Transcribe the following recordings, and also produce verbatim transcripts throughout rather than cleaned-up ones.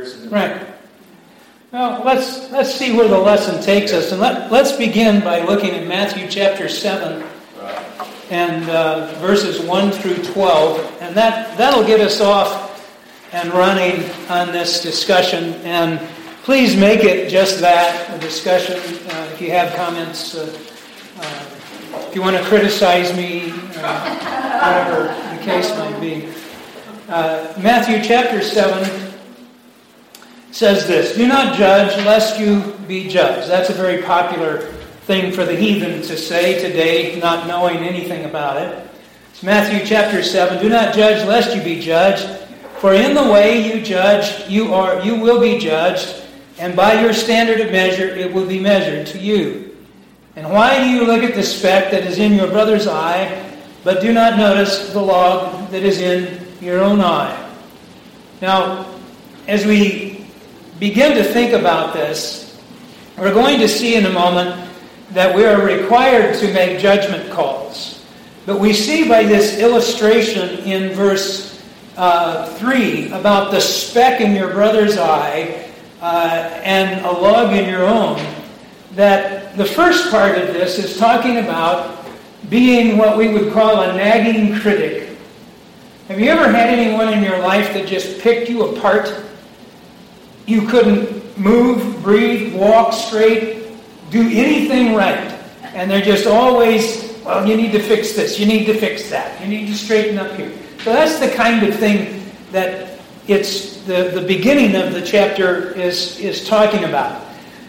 words. Right. Well, let's let's see where the lesson takes us, and let let's begin by looking at Matthew chapter seven, Right. and uh, verses one through twelve, and that that'll get us off and running on this discussion. And please make it just that, a discussion. Uh, if you have comments, uh, uh, if you want to criticize me, uh, whatever the case might be. Uh, Matthew chapter seven says this: "Do not judge, lest you be judged." That's a very popular thing for the heathen to say today, not knowing anything about it. It's Matthew chapter seven. "Do not judge, lest you be judged. For in the way you judge, you are you will be judged, and by your standard of measure it will be measured to you. And why do you look at the speck that is in your brother's eye, but do not notice the log that is in your own eye?" Now, as we begin to think about this, we're going to see in a moment that we are required to make judgment calls. But we see by this illustration in verse uh, three about the speck in your brother's eye uh, and a log in your own, that the first part of this is talking about being what we would call a nagging critic. Have you ever had anyone in your life that just picked you apart? You couldn't move, breathe, walk straight, do anything right. And they're just always, well, you need to fix this, you need to fix that, you need to straighten up here. So that's the kind of thing that it's the, the beginning of the chapter is, is talking about.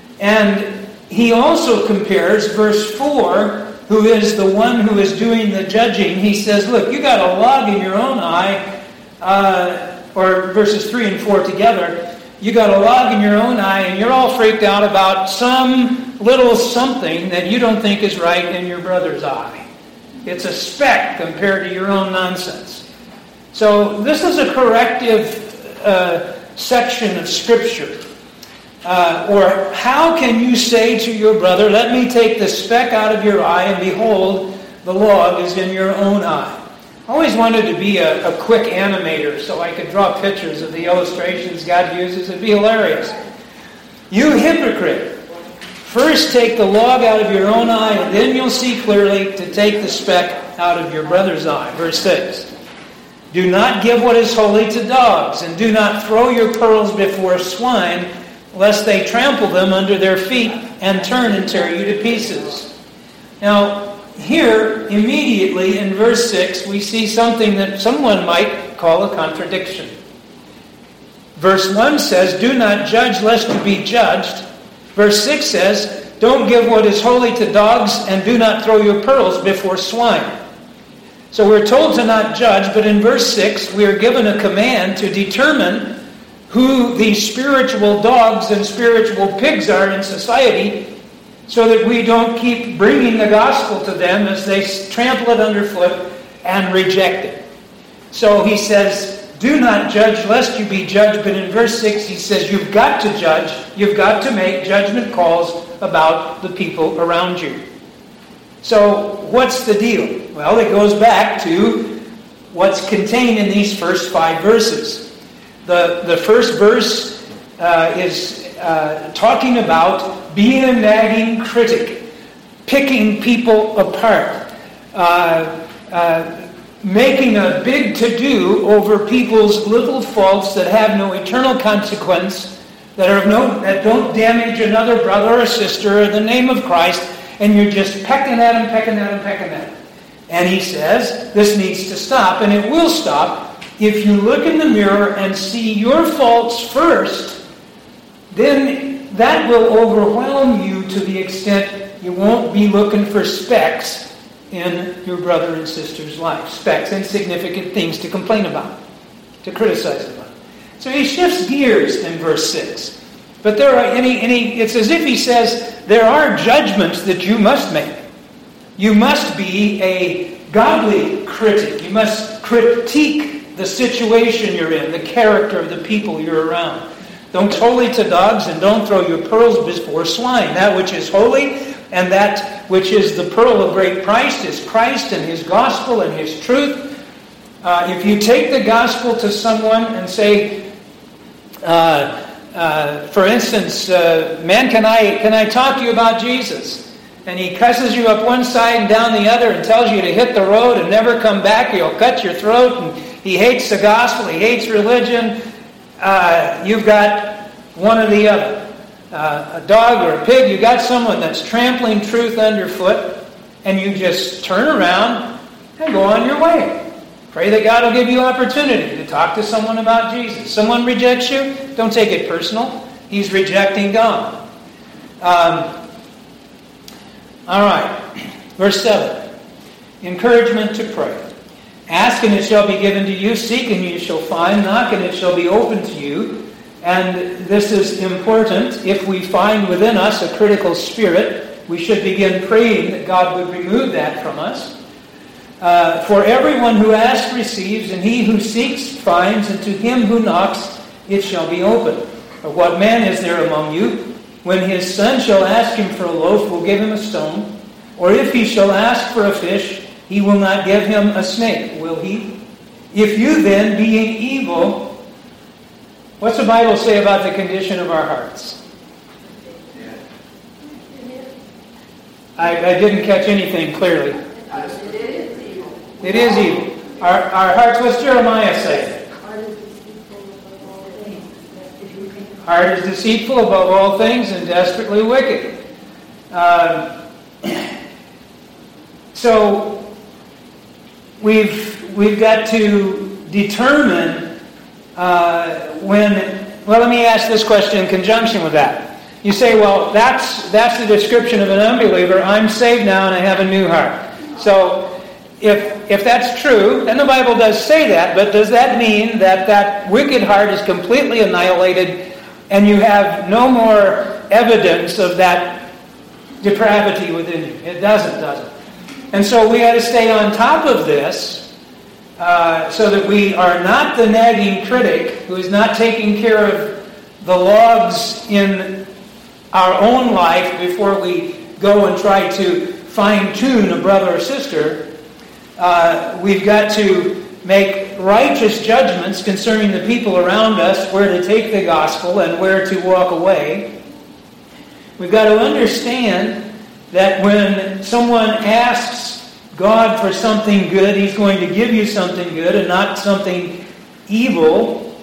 And he also compares verse four, who is the one who is doing the judging. He says, look, you got a log in your own eye, uh, or verses three and four together. You got a log in your own eye, and you're all freaked out about some little something that you don't think is right in your brother's eye. It's a speck compared to your own nonsense. So this is a corrective uh, section of Scripture. Uh, or how can you say to your brother, let me take the speck out of your eye, and behold, the log is in your own eye? I always wanted to be a, a quick animator so I could draw pictures of the illustrations God uses. It'd be hilarious. You hypocrite! First take the log out of your own eye, and then you'll see clearly to take the speck out of your brother's eye. Verse six. "Do not give what is holy to dogs, and do not throw your pearls before swine, lest they trample them under their feet and turn and tear you to pieces." Now, here, immediately in verse six, we see something that someone might call a contradiction. Verse one says, "Do not judge lest you be judged." Verse six says, "Don't give what is holy to dogs, and do not throw your pearls before swine." So we're told to not judge, but in verse six, we are given a command to determine who these spiritual dogs and spiritual pigs are in society, so that we don't keep bringing the gospel to them as they trample it underfoot and reject it. So he says, do not judge lest you be judged. But in verse six he says, you've got to judge. You've got to make judgment calls about the people around you. So what's the deal? Well, it goes back to what's contained in these first five verses. The, the first verse uh, is uh, talking about being a nagging critic, picking people apart, uh, uh, making a big to-do over people's little faults that have no eternal consequence, that are no that don't damage another brother or sister or the name of Christ, and you're just pecking at them, pecking at them, pecking at them. And he says this needs to stop, and it will stop if you look in the mirror and see your faults first. Then that will overwhelm you to the extent you won't be looking for specks in your brother and sister's life. Specks, insignificant things to complain about, to criticize about. So he shifts gears in verse six. But there are any, any it's as if he says, there are judgments that you must make. You must be a godly critic. You must critique the situation you're in, the character of the people you're around. Don't be holy to dogs, and don't throw your pearls before swine. That which is holy and that which is the pearl of great price is Christ and His gospel and His truth. Uh, if you take the gospel to someone and say, Uh, uh, for instance, uh, man, can I can I talk to you about Jesus? And he cusses you up one side and down the other and tells you to hit the road and never come back. He'll cut your throat. And he hates the gospel. He hates religion. Uh, you've got one or the other. Uh, a dog or a pig. You've got someone that's trampling truth underfoot. And you just turn around and go on your way. Pray that God will give you opportunity to talk to someone about Jesus. Someone rejects you, don't take it personal. He's rejecting God. Um, all right. Verse seven. Encouragement to pray. Ask and it shall be given to you. Seek and you shall find. Knock and it shall be opened to you. And this is important. If we find within us a critical spirit, we should begin praying that God would remove that from us. Uh, for everyone who asks receives, and he who seeks finds, and to him who knocks it shall be opened. Or what man is there among you, when his son shall ask him for a loaf, will give him a stone? Or if he shall ask for a fish, he will not give him a snake, will he? If you then, being evil, what's the Bible say about the condition of our hearts? I, I didn't catch anything clearly. It is evil. Our, our hearts, what's Jeremiah say? Heart is deceitful above all things and desperately wicked. Uh, so we've we've got to determine uh, when. Well, let me ask this question in conjunction with that. You say, well, that's that's the description of an unbeliever. I'm saved now and I have a new heart. So if if that's true, and the Bible does say that, but does that mean that that wicked heart is completely annihilated and you have no more evidence of that depravity within you? It doesn't, does it? And so we got to stay on top of this uh, so that we are not the nagging critic who is not taking care of the logs in our own life before we go and try to fine-tune a brother or sister. Uh, we've got to make righteous judgments concerning the people around us, where to take the gospel and where to walk away. We've got to understand that when someone asks God for something good, He's going to give you something good and not something evil.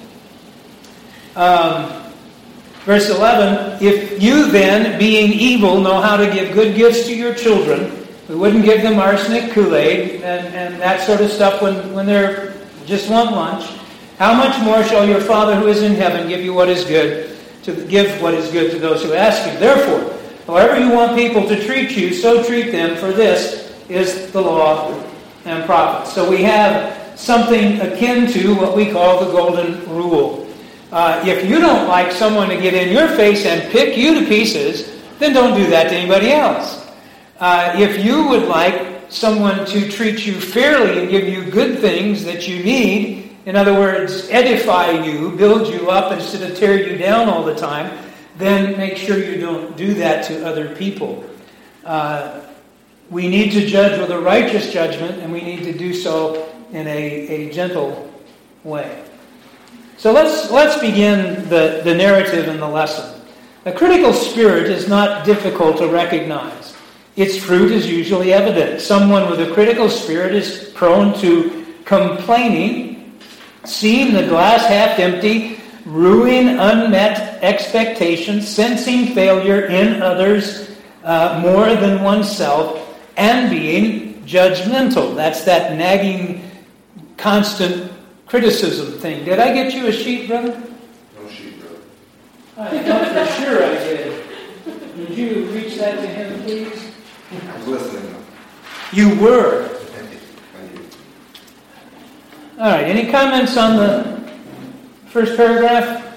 Um, verse eleven, if you then, being evil, know how to give good gifts to your children. We wouldn't give them arsenic Kool-Aid and, and that sort of stuff when, when they're just want lunch. How much more shall your Father who is in heaven give you what is good, to give what is good to those who ask you? Therefore, however you want people to treat you, so treat them, for this is the law and prophets. So we have something akin to what we call the golden rule. Uh, if you don't like someone to get in your face and pick you to pieces, then don't do that to anybody else. Uh, if you would like someone to treat you fairly and give you good things that you need, in other words, edify you, build you up instead of tear you down all the time, then make sure you don't do that to other people. Uh, we need to judge with a righteous judgment, and we need to do so in a, a gentle way. So let's let's begin the, the narrative and the lesson. A critical spirit is not difficult to recognize. Its fruit is usually evident. Someone with a critical spirit is prone to complaining, seeing the glass half empty, ruining unmet expectations, sensing failure in others uh, more than oneself, and being judgmental. That's that nagging, constant criticism thing. Did I get you a sheet, brother? No sheet, brother. I thought for sure I did. Would you reach that to him, please? I was listening. You were. Thank you. Thank you. All right, any comments on the first paragraph?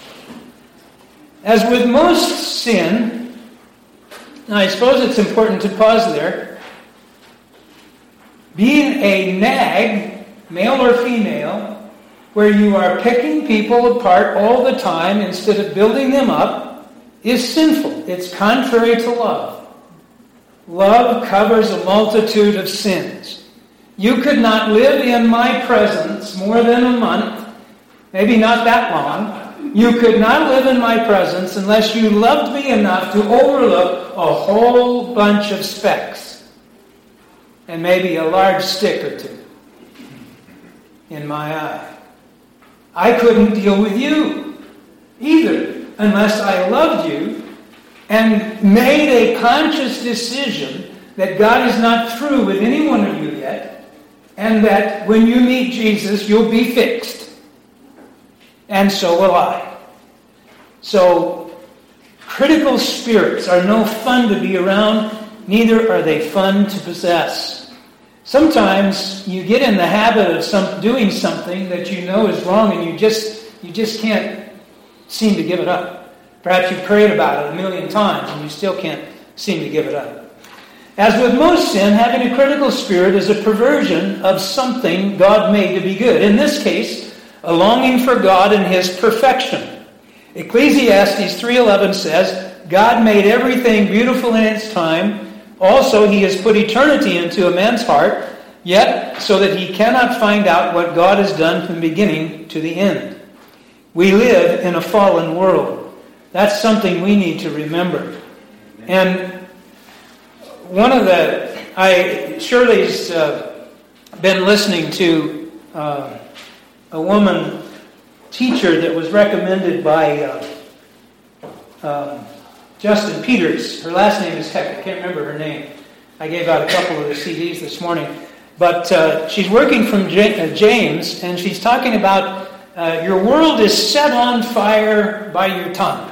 As with most sin, now I suppose it's important to pause there. Being a nag, male or female, where you are picking people apart all the time instead of building them up, is sinful. It's contrary to love. Love covers a multitude of sins. You could not live in my presence more than a month, maybe not that long, You could not live in my presence unless you loved me enough to overlook a whole bunch of specks and maybe a large stick or two in my eye. I couldn't deal with you either unless I loved you and made a conscious decision that God is not through with any one of you yet, and that when you meet Jesus, you'll be fixed. And so will I. So, critical spirits are no fun to be around, neither are they fun to possess. Sometimes you get in the habit of some, doing something that you know is wrong, and you just you just can't seem to give it up. Perhaps you've prayed about it a million times, and you still can't seem to give it up. As with most sin, having a critical spirit is a perversion of something God made to be good. In this case, a longing for God and His perfection. Ecclesiastes three eleven says, God made everything beautiful in its time. Also, He has put eternity into a man's heart, yet so that he cannot find out what God has done from the beginning to the end. We live in a fallen world. That's something we need to remember. And one of the, I Shirley's uh, been listening to uh, a woman teacher that was recommended by uh, um, Justin Peters. Her last name is Heck. I can't remember her name. I gave out a couple of the C Ds this morning. But uh, she's working from J- uh, James, and she's talking about uh, your world is set on fire by your tongue.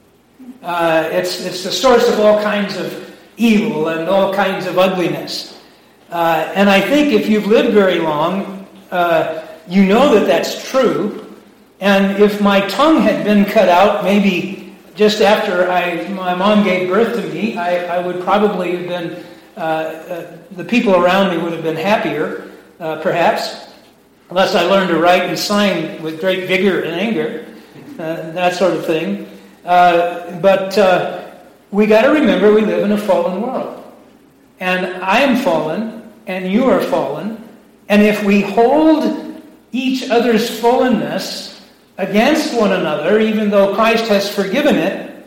Uh, it's, it's the source of all kinds of evil and all kinds of ugliness. Uh, and I think if you've lived very long, uh, you know that that's true. And if my tongue had been cut out, maybe just after I, my mom gave birth to me, I, I would probably have been, uh, uh, the people around me would have been happier, uh, perhaps, unless I learned to write and sign with great vigor and anger, uh, that sort of thing. Uh, but uh, we got to remember we live in a fallen world. And I am fallen, and you are fallen. And if we hold each other's fallenness against one another, even though Christ has forgiven it,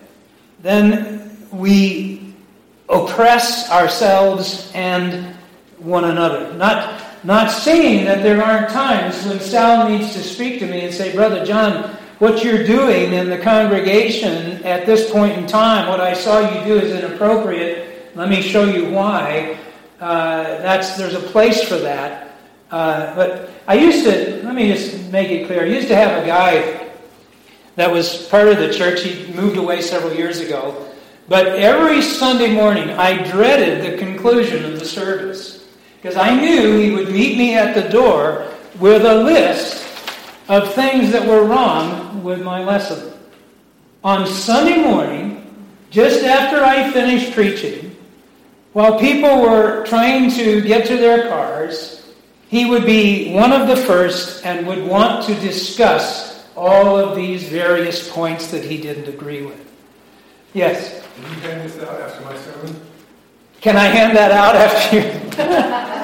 then we oppress ourselves and one another. Not, not saying that there aren't times when Sal needs to speak to me and say, Brother John, what you're doing in the congregation at this point in time, what I saw you do is inappropriate. Let me show you why. Uh, that's there's a place for that. Uh, but I used to, let me just make it clear, I used to have a guy that was part of the church. He moved away several years ago. But every Sunday morning, I dreaded the conclusion of the service, because I knew he would meet me at the door with a list of things that were wrong with my lesson. On Sunday morning, just after I finished preaching, while people were trying to get to their cars, he would be one of the first and would want to discuss all of these various points that he didn't agree with. Yes? Can you hand this out after my sermon? Can I hand that out after you?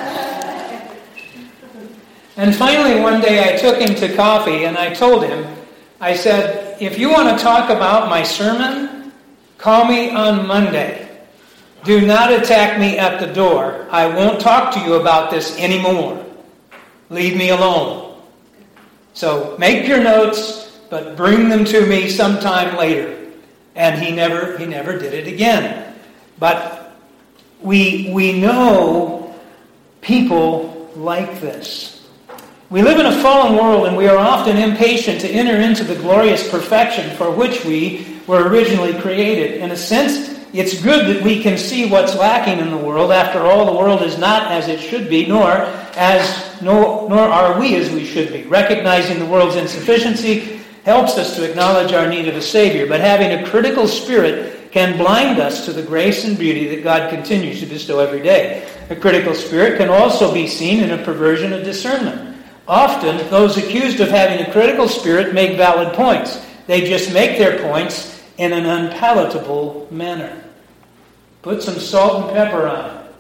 And finally, one day I took him to coffee and I told him, I said, if you want to talk about my sermon, call me on Monday. Do not attack me at the door. I won't talk to you about this anymore. Leave me alone. So make your notes, but bring them to me sometime later. And he never he never did it again. But we we know people like this. We live in a fallen world, and we are often impatient to enter into the glorious perfection for which we were originally created. In a sense, it's good that we can see what's lacking in the world. After all, the world is not as it should be, nor as nor, nor are we as we should be. Recognizing the world's insufficiency helps us to acknowledge our need of a Savior. But having a critical spirit can blind us to the grace and beauty that God continues to bestow every day. A critical spirit can also be seen in a perversion of discernment. Often, those accused of having a critical spirit make valid points. They just make their points in an unpalatable manner. Put some salt and pepper on it.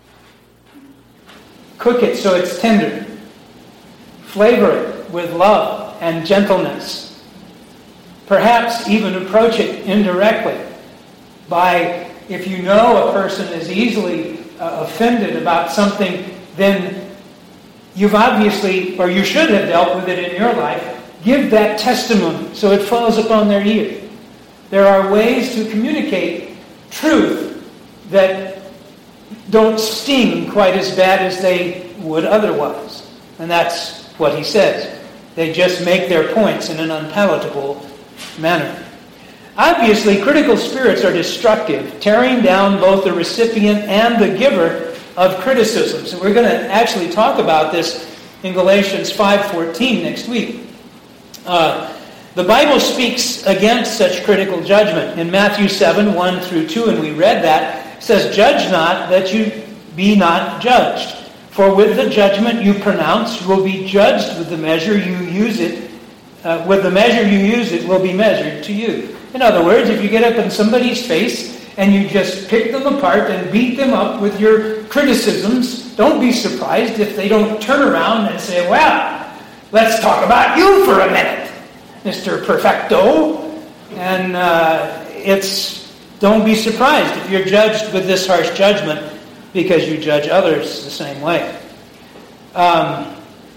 Cook it so it's tender. Flavor it with love and gentleness. perhaps even approach it indirectly by, if you know a person is easily uh, offended about something, then you've obviously, or you should have dealt with it in your life. Give that testimony so it falls upon their ear. There are ways to communicate truth that don't sting quite as bad as they would otherwise. And that's what he says. They just make their points in an unpalatable manner. Obviously, critical spirits are destructive, tearing down both the recipient and the giver of criticism. So we're going to actually talk about this in Galatians five fourteen next week. Uh, the Bible speaks against such critical judgment. In Matthew seven, one through two, and we read that, it says, "Judge not, that you be not judged. For with the judgment you pronounce, you will be judged with the measure you use it. Uh, with the measure you use, it will be measured to you." In other words, if you get up in somebody's face and you just pick them apart and beat them up with your criticisms, don't be surprised if they don't turn around and say, "Well, let's talk about you for a minute, Mister Perfecto." And uh, it's don't be surprised if you're judged with this harsh judgment, because you judge others the same way. Um,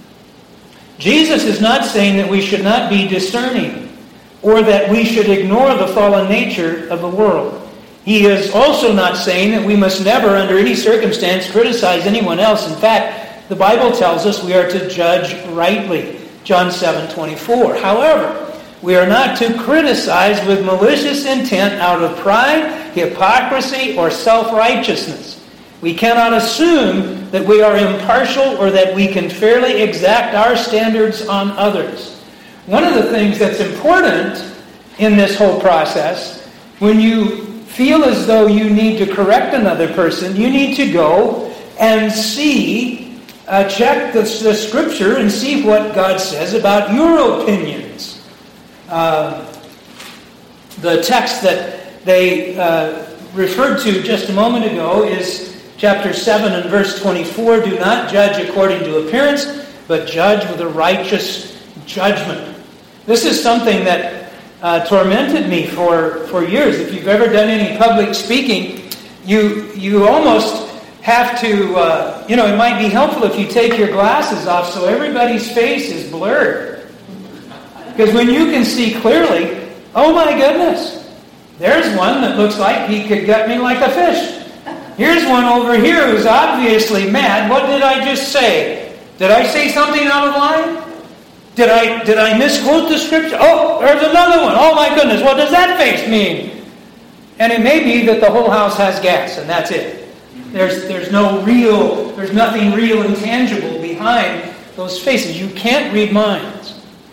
Jesus is not saying that we should not be discerning or that we should ignore the fallen nature of the world. He is also not saying that we must never, under any circumstance, criticize anyone else. In fact, the Bible tells us we are to judge rightly. John seven twenty-four. However, we are not to criticize with malicious intent out of pride, hypocrisy, or self-righteousness. We cannot assume that we are impartial or that we can fairly exact our standards on others. One of the things that's important in this whole process, when you feel as though you need to correct another person, you need to go and see, uh, check the, the Scripture and see what God says about your opinions. Uh, the text that they uh, referred to just a moment ago is chapter seven and verse twenty-four. "Do not judge according to appearance, but judge with a righteous judgment." This is something that uh, tormented me for, for years. If you've ever done any public speaking, you you almost have to, uh, you know, it might be helpful if you take your glasses off so everybody's face is blurred. Because when you can see clearly, oh my goodness, there's one that looks like he could gut me like a fish. Here's one over here who's obviously mad. What did I just say? Did I say something out of line? Did I did I misquote the Scripture? Oh, there's another one. Oh my goodness, what does that face mean? And it may be that the whole house has gas, and that's it. There's there's no real, there's nothing real and tangible behind those faces. You can't read minds.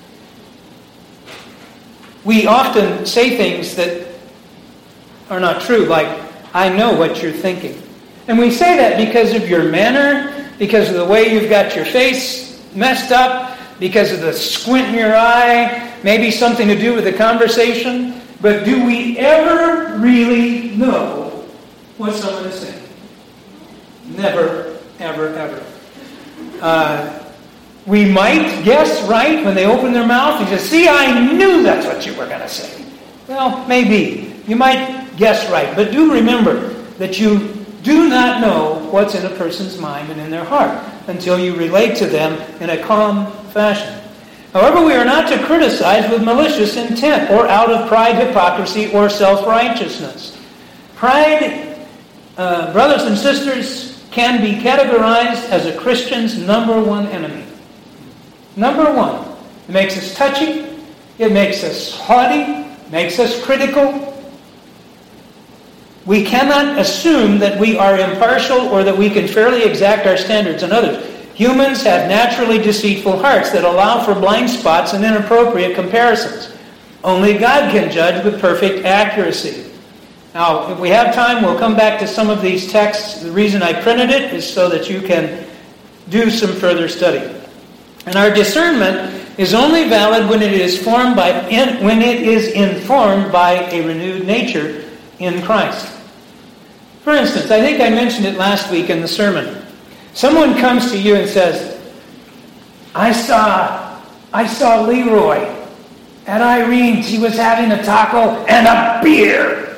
We often say things that are not true, like, "I know what you're thinking." And we say that because of your manner, because of the way you've got your face messed up, because of the squint in your eye, maybe something to do with the conversation. But do we ever really know what someone is saying? Never, ever, ever. Uh, we might guess right when they open their mouth and say, "See, I knew that's what you were going to say." Well, maybe. You might guess right. But do remember that you do not know what's in a person's mind and in their heart until you relate to them in a calm fashion. However, we are not to criticize with malicious intent or out of pride, hypocrisy, or self-righteousness. Pride, uh, brothers and sisters, can be categorized as a Christian's number one enemy. Number one. It makes us touchy. It makes us haughty. Makes us critical. We cannot assume that we are impartial or that we can fairly exact our standards on others. Humans have naturally deceitful hearts that allow for blind spots and inappropriate comparisons. Only God can judge with perfect accuracy. Now, if we have time, we'll come back to some of these texts. The reason I printed it is so that you can do some further study. And our discernment is only valid when it is formed by when it is informed by a renewed nature in Christ. For instance, I think I mentioned it last week in the sermon. Someone comes to you and says, I saw, I saw Leroy at Irene's, he was having a taco and a beer.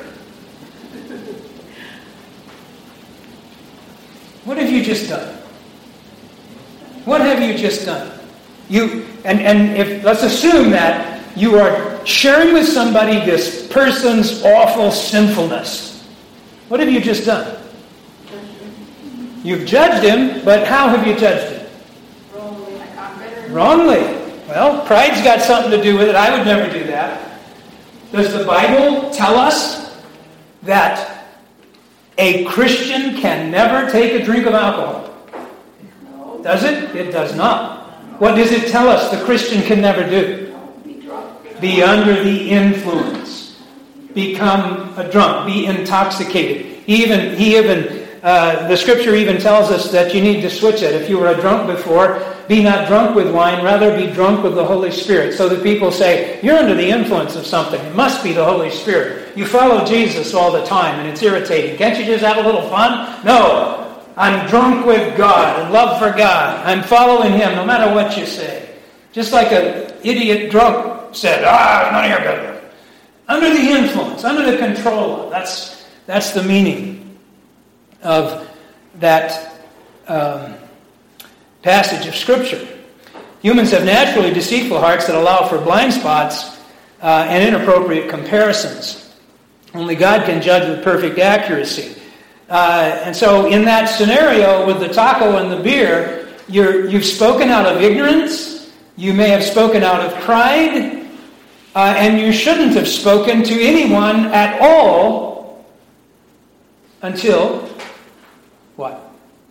What have you just done? What have you just done? You and, and if let's assume that you are sharing with somebody this person's awful sinfulness. What have you just done? You've judged him, but how have you judged him? Wrongly. Wrongly. Well, pride's got something to do with it. I would never do that. Does the Bible tell us that a Christian can never take a drink of alcohol? No. Does it? It does not. What does it tell us the Christian can never do? Be drunk. Be under the influence. Become a drunk. Be intoxicated. He even, he even, uh, the Scripture even tells us that you need to switch it. If you were a drunk before, be not drunk with wine, rather be drunk with the Holy Spirit. So that people say, you're under the influence of something. It must be the Holy Spirit. You follow Jesus all the time and it's irritating. Can't you just have a little fun? No. I'm drunk with God and love for God. I'm following Him no matter what you say. Just like an idiot drunk said, ah, none of your business. Under the influence, under the control. That's, that's the meaning of that um, passage of Scripture. Humans have naturally deceitful hearts that allow for blind spots uh, and inappropriate comparisons. Only God can judge with perfect accuracy. Uh, and so in that scenario with the taco and the beer, you're, you've spoken out of ignorance, you may have spoken out of pride, uh, and you shouldn't have spoken to anyone at all until, what?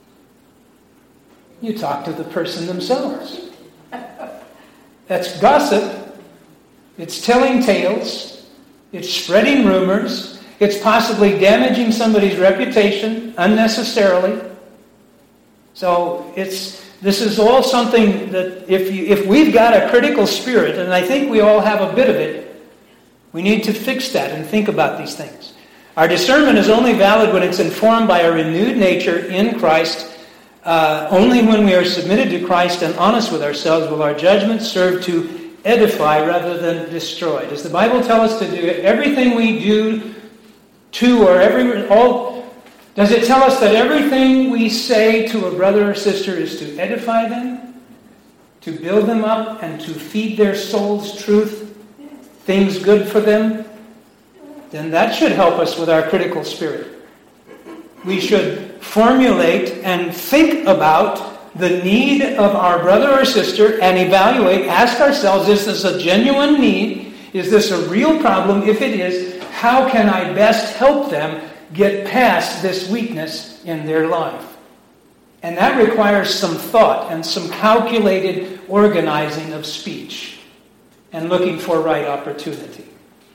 You talk to the person themselves. That's gossip. It's telling tales. It's spreading rumors. It's possibly damaging somebody's reputation unnecessarily. So it's this is all something that if you if we've got a critical spirit, and I think we all have a bit of it, we need to fix that and think about these things. Our discernment is only valid when it's informed by a renewed nature in Christ. Uh, only when we are submitted to Christ and honest with ourselves will our judgments serve to edify rather than destroy. Does the Bible tell us to do everything we do to or every all? Does it tell us that everything we say to a brother or sister is to edify them, to build them up, and to feed their souls truth, things good for them? Then that should help us with our critical spirit. We should formulate and think about the need of our brother or sister and evaluate, ask ourselves, is this a genuine need? Is this a real problem? If it is, how can I best help them get past this weakness in their life? And that requires some thought and some calculated organizing of speech and looking for right opportunity.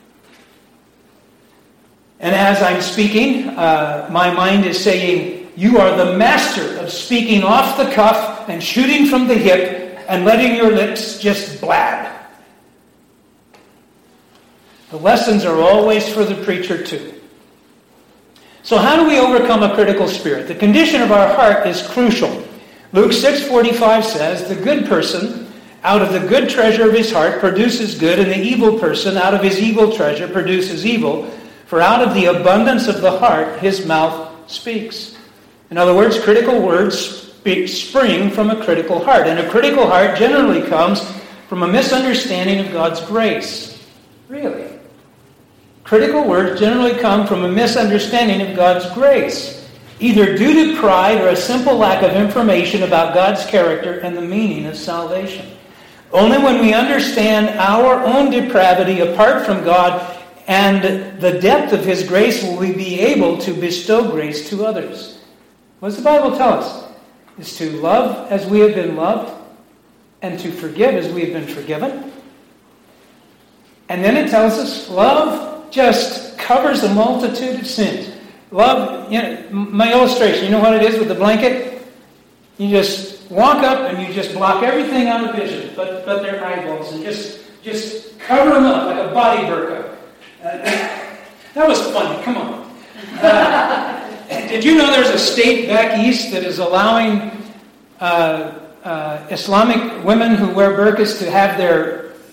And as I'm speaking, uh, my mind is saying, you are the master of speaking off the cuff and shooting from the hip and letting your lips just blab. The lessons are always for the preacher too. So how do we overcome a critical spirit? The condition of our heart is crucial. Luke six forty-five says, the good person out of the good treasure of his heart produces good, and the evil person out of his evil treasure produces evil. For out of the abundance of the heart, his mouth speaks. In other words, critical words speak, spring from a critical heart. And a critical heart generally comes from a misunderstanding of God's grace. Really? Critical words generally come from a misunderstanding of God's grace, either due to pride or a simple lack of information about God's character and the meaning of salvation. Only when we understand our own depravity apart from God and the depth of His grace will we be able to bestow grace to others. What does the Bible tell us? Is to love as we have been loved and to forgive as we have been forgiven. And then it tells us love just covers a multitude of sins. Love, you know, my illustration, you know what it is with the blanket? You just walk up and you just block everything out of vision, but, but their eyeballs, and just, just cover them up like a body burqa. Uh, that was funny, come on. Uh, did you know there's a state back east that is allowing uh, uh, Islamic women who wear burqas to have their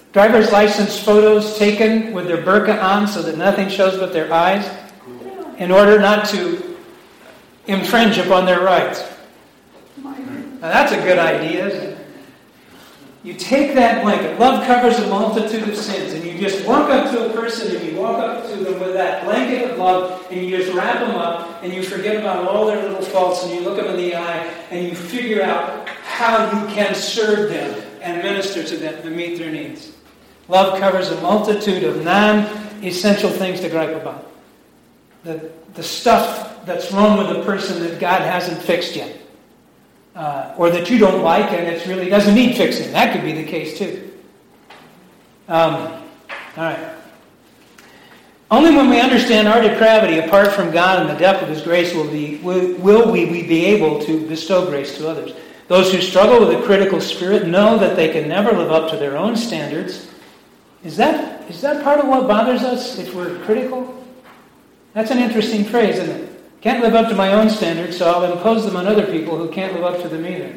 driver's license photos taken with their burqa on so that nothing shows but their eyes in order not to infringe upon their rights. Now that's a good idea, isn't it? You take that blanket, love covers a multitude of sins, and you just walk up to a person and you walk up to them with that blanket of love and you just wrap them up and you forget about all their little faults and you look them in the eye and you figure out how you can serve them and minister to them and meet their needs. Love covers a multitude of non-essential things to gripe about. The, the stuff that's wrong with a person that God hasn't fixed yet. Uh, or that you don't like and it really doesn't need fixing. That could be the case too. Um, all right. Only when we understand our depravity apart from God and the depth of His grace will, be, will, will we, we be able to bestow grace to others. Those who struggle with a critical spirit know that they can never live up to their own standards. Is that, is that part of what bothers us if we're critical? That's an interesting phrase, isn't it? Can't live up to my own standards, so I'll impose them on other people who can't live up to them either.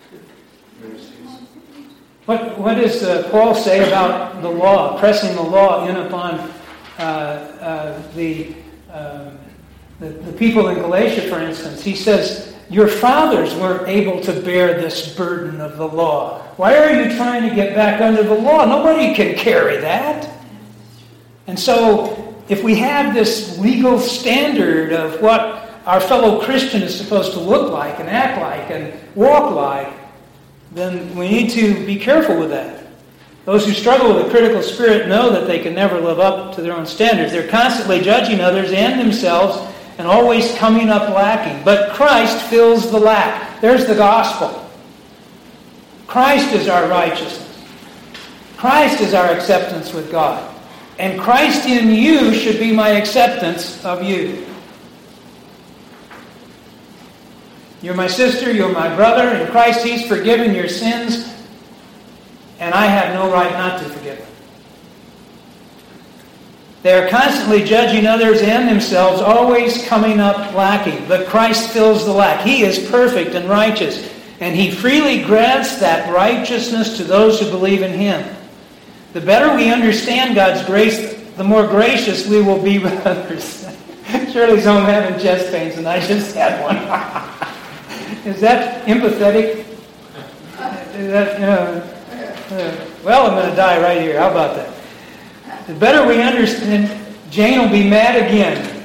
What, what does uh, Paul say about the law, pressing the law in upon uh, uh, the, um, the the people in Galatia, for instance? He says, your fathers weren't able to bear this burden of the law. Why are you trying to get back under the law? Nobody can carry that. And so, if we have this legal standard of what our fellow Christian is supposed to look like and act like and walk like, then we need to be careful with that. Those who struggle with a critical spirit know that they can never live up to their own standards. They're constantly judging others and themselves and always coming up lacking. But Christ fills the lack. There's the gospel. Christ is our righteousness. Christ is our acceptance with God. And Christ in you should be my acceptance of you. You're my sister, you're my brother. In Christ He's forgiven your sins, and I have no right not to forgive them. They are constantly judging others and themselves, always coming up lacking. But Christ fills the lack. He is perfect and righteous, and He freely grants that righteousness to those who believe in Him. The better we understand God's grace, the more gracious we will be with others. Shirley's home having chest pains, and I just had one. Is that empathetic? Is that, you know, uh, well, I'm going to die right here. How about that? The better we understand, Jane will be mad again.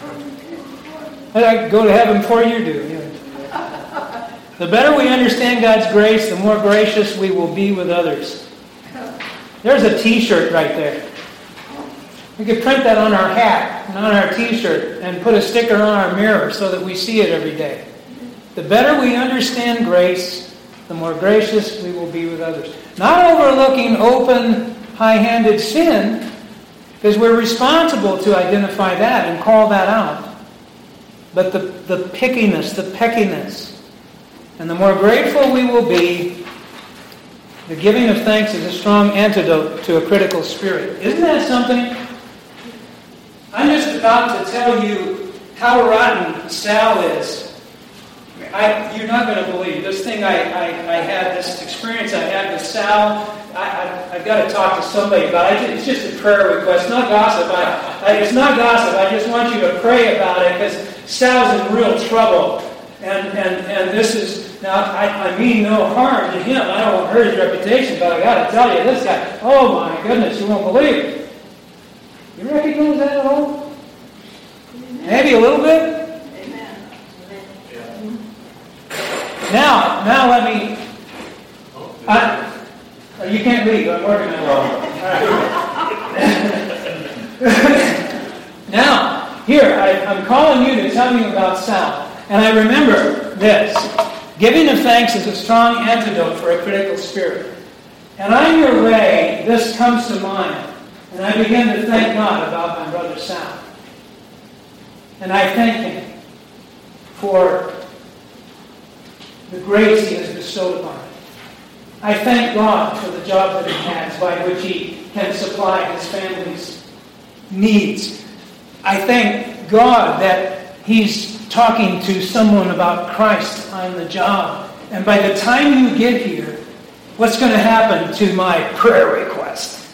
I go to heaven before you do. You know. The better we understand God's grace, the more gracious we will be with others. There's a T-shirt right there. We could print that on our hat and on our T-shirt and put a sticker on our mirror so that we see it every day. The better we understand grace, the more gracious we will be with others. Not overlooking open, high-handed sin, because we're responsible to identify that and call that out. But the, the pickiness, the peckiness, and the more grateful we will be, the giving of thanks is a strong antidote to a critical spirit. Isn't that something? I'm just about to tell you how rotten Sal is. I, you're not going to believe this thing I, I, I had, this experience I had with Sal. I, I, I've got to talk to somebody about it. It's just a prayer request, not gossip. I, I, it's not gossip. I just want you to pray about it because Sal's in real trouble. And, and, and this is, now I, I mean no harm to him. I don't want to hurt his reputation, but I got to tell you, this guy, oh my goodness, you won't believe it. You recognize that at all? Maybe a little bit? Now, now let me. I, you can't leave. I'm working on it. Now, here I, I'm calling you to tell you about Sal, and I remember this: giving of thanks is a strong antidote for a critical spirit. And on your way, this comes to mind, and I begin to thank God about my brother Sal, and I thank Him for the grace He has bestowed upon him. I thank God for the job that he has by which He can supply his family's needs. I thank God that He's talking to someone about Christ on the job. And by the time you get here, what's going to happen to my prayer request?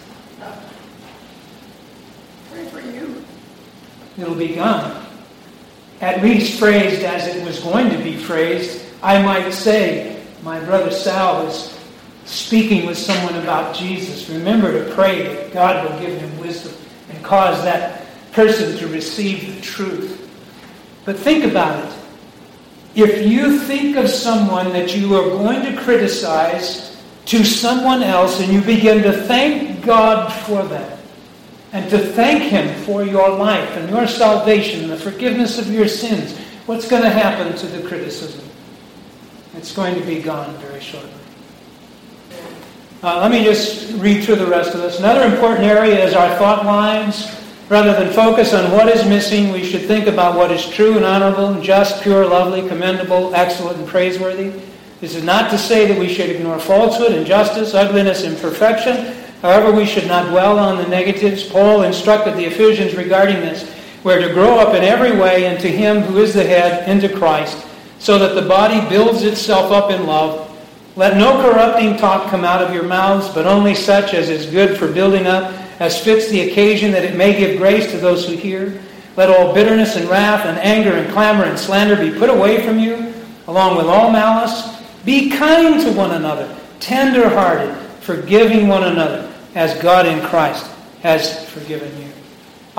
it'll be gone. At least phrased as it was going to be phrased, I might say, my brother Sal is speaking with someone about Jesus. Remember to pray that God will give him wisdom and cause that person to receive the truth. But think about it. If you think of someone that you are going to criticize to someone else and you begin to thank God for that and to thank Him for your life and your salvation and the forgiveness of your sins, what's going to happen to the criticism? It's going to be gone very shortly. Uh, let me just read through the rest of this. Another important area is our thought lives. Rather than focus on what is missing, we should think about what is true and honorable and just, pure, lovely, commendable, excellent, and praiseworthy. This is not to say that we should ignore falsehood, injustice, ugliness, imperfection. However, we should not dwell on the negatives. Paul instructed the Ephesians regarding this. We're to grow up in every way into Him who is the head, into Christ, so that the body builds itself up in love. Let no corrupting talk come out of your mouths, but only such as is good for building up, as fits the occasion, that it may give grace to those who hear. Let all bitterness and wrath and anger and clamor and slander be put away from you, along with all malice. Be kind to one another, tender-hearted, forgiving one another, as God in Christ has forgiven you.